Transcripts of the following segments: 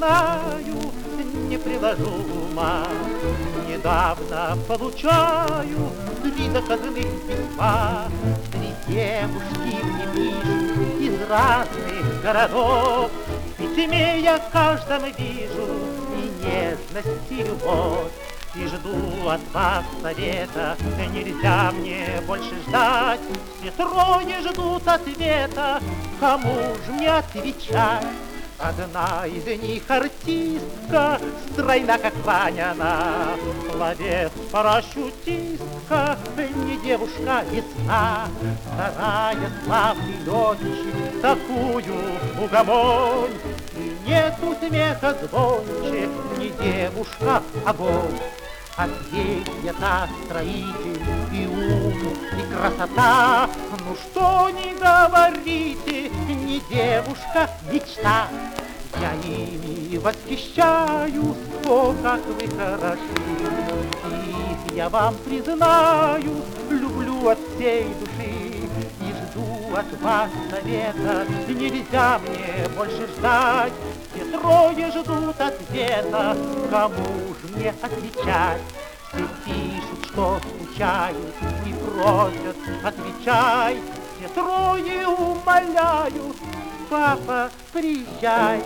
знаю, не приложу ума. Недавно получаю 3 заказных письма. 3 девушки мне пишут из разных городов. В письме я в каждом вижу и нежность, и любовь. И жду от вас совета, нельзя мне больше ждать. Все 3 ждут ответа, кому ж мне отвечать? Одна из них артистка, стройна, как Ваняна, пловец-парашютистка, не девушка весна. Вторая славный летчик, такую угомонь, и нету смеха звонче, не девушка, огонь. А третья-то строитель и ум, и красота. Ну что не говорите, не девушка, мечта. Я ими восхищаюсь, о, как вы хороши. Их я вам признаю, люблю от всей души. И жду от вас совета, нельзя мне больше ждать. Все 3 ждут ответа, кому ж мне отвечать? Все пишут, что скучают и просят, отвечай. Все 3 умоляют, папа, приезжай.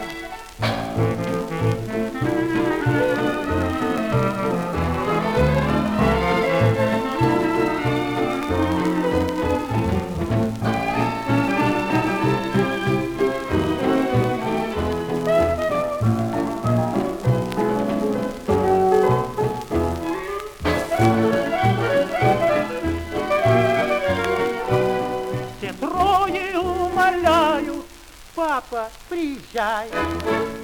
Все 3 умоляют, папа, приезжай.